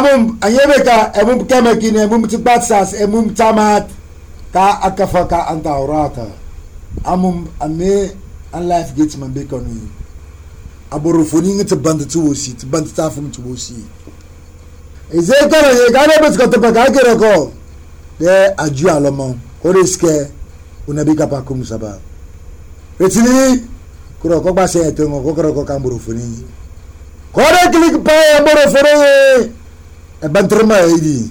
anyebeka kemekine tipatsas tamat ka akafa ka antaurata ame an life gets man bekonu aborofoni ngete bandituosi tibanditafum tuosi ezekara ye gane beskote pa ka kereko de aju alomon oreske unabika pa kum saba retini kuro ko gba se etengo ko kuro ko kamborofoni kore click pa aborofoni e bantrema idi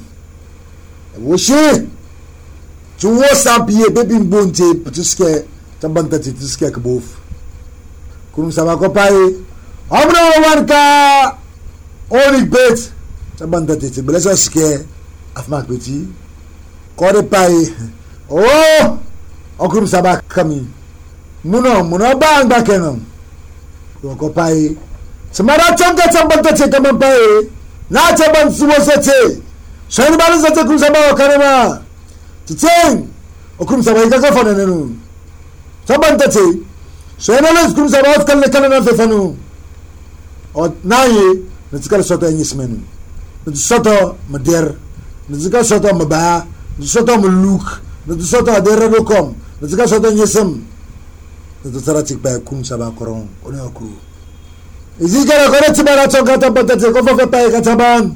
woshi tuwo sapie bebi mbonte patuske tabantati tuske kbof kum saba ko pai amro wanka oni bet tabantati tibelesa ske afmak beti kore pai oh okum saba kami muno banga kenon ko pai semara changa tabantati kama pai na taban suwosete shani balazate kum saba kanema titeng okum saba ikaga fana nenu tabantati shani kum saba kalle na fefanu o naye ntikala soto enyismenu ntisoto mader ntikala soto maba ntisoto muluk ntisoto aderado kom ntikala soto enyisem ntotara tikpa kum saba koron oni akuru izikara kore tibara tonga tabantati ko fofe pa kataban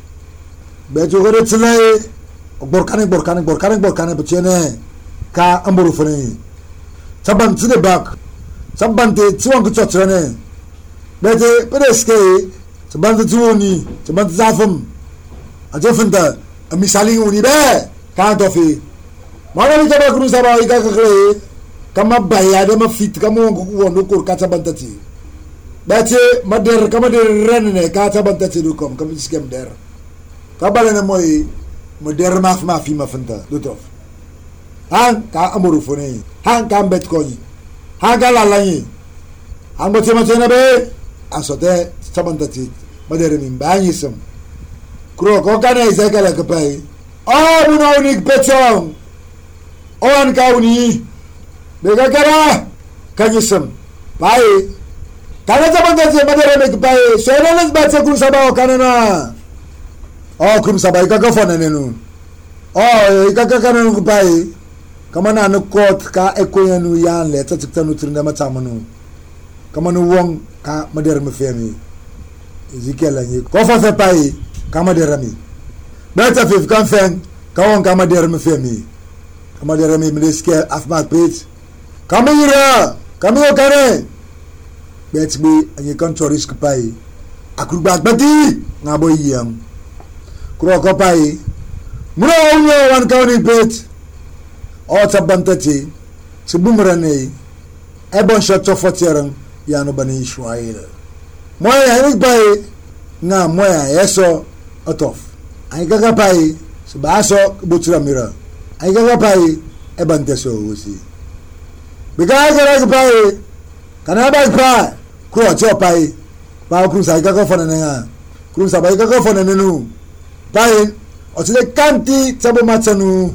bejo kore tile borkane butiene ka amburu fone taban to the back tabante tuwan ku chotrene bete pedeske tabante tuoni tabante zafum ajofunda misali uni be ka dofi mana ni kaba kuru saba ika kakle kama baya de ma fit kama wono kur ka tabantati bete mader kama de renene ka tabantati du kom kama skem der kabale na moy modern ma fi ma fanta dotof han ka amuru fone han ka bet koni han ka la lani han bo tema tena be asote tabantati modern min banyisem kro ko kana izakala ka pai muno unik betong on ka uni be ga kara kanyisem pai kana tabantati modern ka pai soneles batse kun sabao kanana kum saba ikaga fona nenu ikaga kananu kupai kama na kot ka ekoyanu yan le tatikanu trinda matamanu kama no won ka mader me femi zikela ni ko fa fe pai kama derami beta fif kan fen ka won kama der me femi kama derami meske afma page kama ira kama yo kare betbi ani controlis kupai akruba gbati ngabo yam kuro ko pai muno unyo wan kawni bet o tabantati sibumrane ebon shot fotiran yano bani Israel moya ni pai na moya yeso otof ai gaga pai sibaso butura mira ai gaga pai ebante so wosi biga gaga pai kana ba pai ko cho pai ba ku sa gaga fona na ku sa ba gaga fona nenu pai otile kanti tabo matanu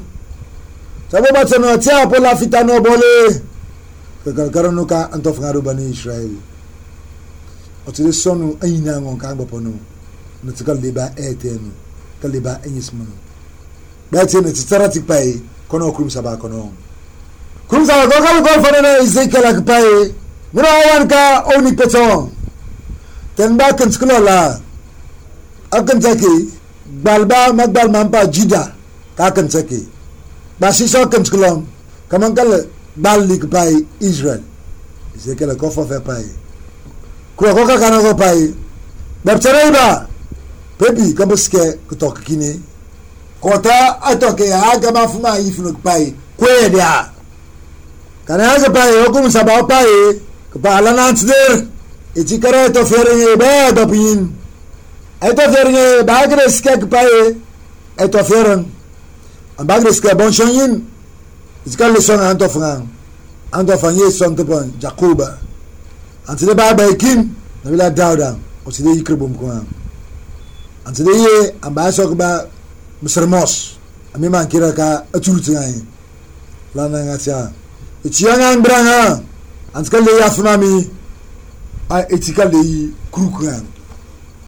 tia pola fitano bole kakarano ka antof ngaro bani Israel otile sonu ayina ngon ka bopono nutikal liba etenu kaliba enyismanu bati ne tsaratik pai kono krum saba kono ko fana Ezekiel ak pai mura wan ka oni peton ten ba kan sklola akan taki balba magbal mampa Juda ka kan taki ba si so kan sklom kaman kal balik pai Israel Ezekiel ko fa fe pai ko ka kana ko pai babtareba pepi kabuske kutoka kini kota atoke aga mafuma ifunu pai kwedia kana aga pai okum sabao pai pa alanantsder itikara to feringe ba dopin eto feringe bagreske pai eto feren bagreske bonshonyin itikal leson anto fanye son tepon Jacoba antide ba baikin nabila dauda otide yikribum kwa antide ye ambaso ba Mr. ami man kira ka atulutingai lana ngatia ichianga branga antkale yafnami a etikale krukan